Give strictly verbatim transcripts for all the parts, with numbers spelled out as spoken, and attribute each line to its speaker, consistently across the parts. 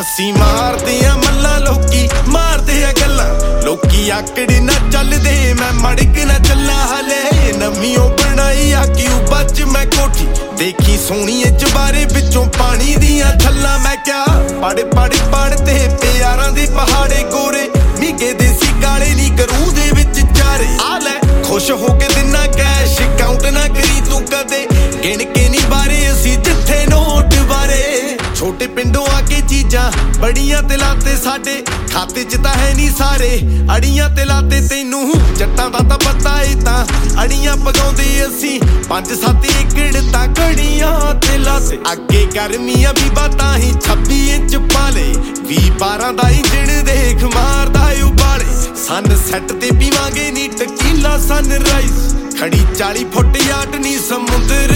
Speaker 1: ਅਸੀਂ ਮਾਰਦੇ ਆ ਮੱਲਾਂ ਲੋਕੀ ਮਾਰਦੇ ਆ ਗੱਲਾਂ ਲੋਕੀ ਆਕੜੀ ਨਾ ਚੱਲਦੇ ਮੈਂ ਮੜਕ ਨਾ ਚੱਲਾ ਹਲੇ ਨਵੀਂ ਬਣਾਈ ਆ ਕਿਉਂ ਬੱਚ ਮੈਂ ਕੋਠੀ ਦੇਖੀ ਸੋਹਣੀਏ ਚਬਾਰੇ ਵਿੱਚੋਂ ਪਾਣੀ ਦੀਆਂ ਥੱਲਾਂ ਮੈਂ ਕਿਹਾ ਪੜ ਪੜ ਪੜ ਤੇ ਪਿਆਰਾਂ ਦੇ ਪਹਾੜੇ ਗੋਰੇ ਮੀਗੇ ਦੇਸੀ ਕਾਲੇ ਨੀ ਕਰੂ ਦੇ ਵਿੱਚ ਚਾਰੇ ਆ ਲੈ ਖੁਸ਼ ਹੋ ਕੇ ਦਿਨਾ ਕੈਸ਼ ਕਾਊਂਟ ਨਾ ਕਰੀ ਤੂੰ ਕਦੇ ਗਿਣ ਕੇ ਨੀ ਬਾਰੇ ਅਸੀਂ ਜਿੱਥੇ ਨੋਟ ਬਾਰੇ ਛੋਟੇ ਪਿੰਡੋਂ ਆ ਕੇ ਚੀਜ਼ਾਂ ਬੜੀਆਂ ਤੇ ਲਾਤੇ ਸਾਡੇ ਖਾਤੇ ਚ ਤਾਂ ਹੈ ਨੀ ਸਾਰੇ ਅੜੀਆਂ ਤੇ ਲਾਤੇ ਤੈਨੂੰ ਜੱਟਾਂ ਦਾ ਤਾਂ ਪਤਾ ਏ ਤਾਂ ਅੜੀਆਂ ਪਗਾਉਂਦੇ ਅਸੀਂ ਪੰਜ ਸੱਤ ਏਕੜ ਤਾਂ ਕੜੀਆਂ ਤੇ ਲਾਤੇ ਅੱਗੇ ਗਰਮੀਆਂ ਵੀ ਬਾਤਾਂ ਹੀ ਛੱਬੀ ਇੰਚ ਪਾਲੇ ਵੀਹ ਬਾਰਾਂ ਦਾ ਇੰਜਣ ਦੇਖ ਮਾਰਦਾ ਉਬਾਲੇ ਸਨ ਸੈੱਟ ਤੇ ਪੀਵਾਂਗੇ ਨੀ ਟਕੀਲਾ ਸਨਰਾਈਜ਼ ਖੜੀ ਚਾਲੀ ਫੁੱਟ ਯਾਟ ਨੀ ਸਮੁੰਦਰ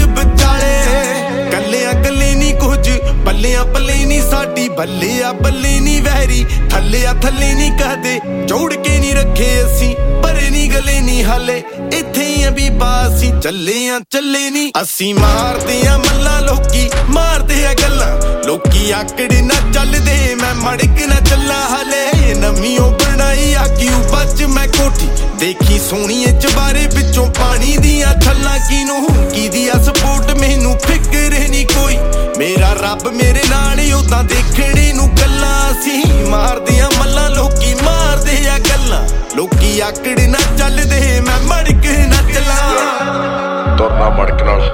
Speaker 1: ਵਿਚਾਲੇ ਕੱਲਿਆਂ ਕੱਲੇ ਨੀ ਕੁਝ ਬੱਲਿਆਂ ਬੱਲੇ ਨੀ ਸਾਡੀ ਬੱਲਿਆ ਬੱਲੇ ਨੀ ਵਹਿਰੀ ਥੱਲਿਆ ਥੱਲੇ ਨੀ ਕਹਦੇ ਜੋੜ ਕੇ ਨੀ ਰੱਖੇ ਅਸੀਂ ਪਰੇ ਨੀ ਗਲੇ ਨੀ ਹਾਲੇ ਇੱਥੇ ਹੀ ਆ ਬੀਬਾ ਅਸੀਂ ਚੱਲੇ ਆ ਚੱਲੇ ਨੀ ਅਸੀਂ ਮਾਰਦੇ ਆ ਮੱਲਾਂ ਲੋਕੀ ਮਾਰਦੇ ਆ ਗੱਲਾਂ ਲੋਕੀ ਆਕੜੇ ਨਾ ਚੱਲਦੇ ਮੈਂ ਮੜਕ ਨਾ ਚੱਲਾ ਹਲੇ ਨਵੀਂ ਬਣਾਈ ਆ ਕਿਉਂ ਬੱਚ ਮੈਂ ਕੋਠੀ ਦੇਖੀ ਸੋਹਣੀਏ ਚਬਾਰੇ ਵਿੱਚੋਂ ਪਾਣੀ ਦੀਆਂ ਥੱਲਾਂ ਕਿਨੂੰ ਕੀਦੀ ਆ ਸਪੋਰਟ ਮੈਨੂੰ ਫਿਕਰ ਨੀ ਕੋਈ ਮੇਰਾ ਰੱਬ ਮੇਰੇ ਨਾਲ ਉਦਾਂ ਦੇਖਣੇ ਨੂੰ ਗੱਲਾਂ ਅਸੀਂ ਮਾਰਦੇ ਆ ਮੱਲਾਂ ਲੋਕੀ ਮਾਰਦੇ ਆ ਗੱਲਾਂ ਲੋਕੀ ਆਕੜ ਨਾ ਚੱਲਦੇ ਮੈਂ ਮੜਕ ਨਾ ਚੱਲਾਂ
Speaker 2: ਤੁਰਨਾ ਮੜਕ ਨਾਲ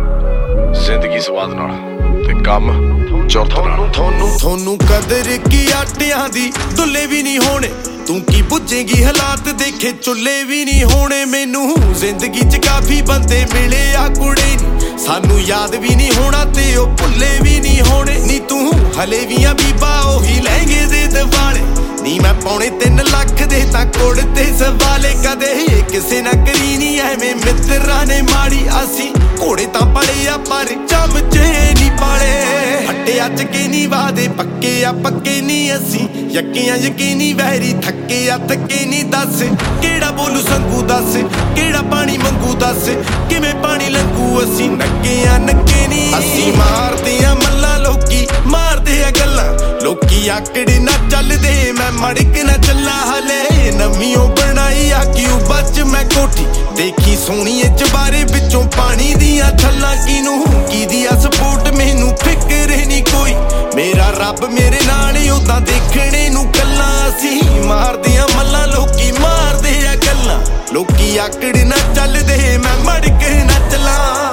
Speaker 2: ਜ਼ਿੰਦਗੀ ਸਵਾਦ ਨਾਲ ਤੇ ਕੰਮ ਚੁਰਤ ਨਾਲ
Speaker 1: ਤੁਹਾਨੂੰ ਤੁਹਾਨੂੰ ਕਦਰ ਕੀ ਆਟਿਆਂ ਦੀ ਦੁੱਲੇ ਵੀ ਨਹੀਂ ਹੋਣੇ ਤੂੰ ਕੀ ਪੁੱਛੇਗੀ ਹਾਲਾਤ ਦੇਖੇ ਚੁੱਲੇ ਵੀ ਨਹੀਂ ਹੋਣੇ ਮੈਨੂੰ ਜ਼ਿੰਦਗੀ ਚ ਕਾਫੀ ਬੰਦੇ ਮਿਲੇ ਆ ਕੁੜੇ ਨੀ ਸਾਨੂੰ ਯਾਦ ਵੀ ਨਹੀਂ ਹੋਣਾ ਤੇ ਉਹ ਭੁੱਲੇ ਵੀ ਨਹੀਂ ਹੋਣੇ ਨੀ ਤੂੰ ਹਲੇ ਵੀ ਆ ਬੀਬਾ ਉਹੀ ਲਹਿੰਗੇ ਦੇ ਦਿਵਾਲੇ ਨੀ ਮੈਂ ਪੌਣੇ ਤਿੰਨ ਲੱਖ ਦੇ ਤਾਂ ਕੋੜ ਤੇ ਸਵਾਲੇ ਕਦੇ ਕਿਸੇ ਨਾ ਕਰੀ ਨੀ ਐਵੇਂ ਮਿੱਤਰਾਂ ਨੇ ਮਾੜੀ ਅਸੀਂ ਘੋੜੇ ਤਾਂ ਪੜੇ ਆ ਪਰ ਚਮਚੇ ਨੀ ਪਾਲੇ ਫੱਟੇ ਅੱਜ ਕੇ ਨੀ ਵਾਦੇ ਪੱਕੇ ਆ ਪੱਕੇ ਨੀ ਅਸੀਂ ਯਕੀਆਂ ਯਕੀਨੀ ਵਹਿਰੀ ਥੱਕੇ ਆ ਥੱਕੇ ਨੀ ਦੱਸ ਕਿਹੜਾ ਬੋਲੂ ਸੰਗੂ ਦੱਸ ਕਿਹੜਾ ਪਾਣੀ ਮੰਗੂ ਦੱਸ ਕਿਵੇਂ ਪਾਣੀ ਲੰਗੂ ਅਸੀਂ ਨੱਗੇ ਆ ਨੱਗੇ ਨੀ ਅਸੀਂ ਮਾਰਦੇ ਆ ਮੱਲਾਂ ਲੋਕੀ ਮਾਰਦੇ ਆ ਗੱਲਾਂ ਲੋਕੀ ਆਕੜੇ ਨਾ ਚੱਲਦੇ ਮੈਂ ਮੜਕ ਨਾ ਚੱਲਾ ਹਲੇ ਨਵੀਂ ਬਣਾਈ ਆ ਕਿਉਂ ਬੱਚ ਮੈਂ ਕੋਠੀ ਦੇਖੀ ਸੋਹਣੀਏ ਚਬਾਰੇ ਵਿੱਚੋਂ ਪਾਣੀ ਦੀਆਂ ਥੱਲਾਂ ਕਿਨੂੰ ਕੀਦੀ ਆ ਸਪੋਰਟ ਮੈਨੂੰ ਫਿਕਰ ਨੀ ਕੋਈ ਮੇਰਾ ਰੱਬ ਮੇਰੇ ਨਾਲ ਉਦਾਂ ਦੇਖਣੇ ਨੂੰ ਗੱਲਾਂ ਅਸੀਂ ਮਾਰਦੇ ਆ ਮੱਲਾਂ ਲੋਕੀ ਮਾਰਦੇ ਆ ਗੱਲਾਂ ਲੋਕੀ ਆਕੜ ਨਾ ਚੱਲਦੇ ਮੈਂ ਮੜਕ ਨਾ ਚੱਲਾਂ।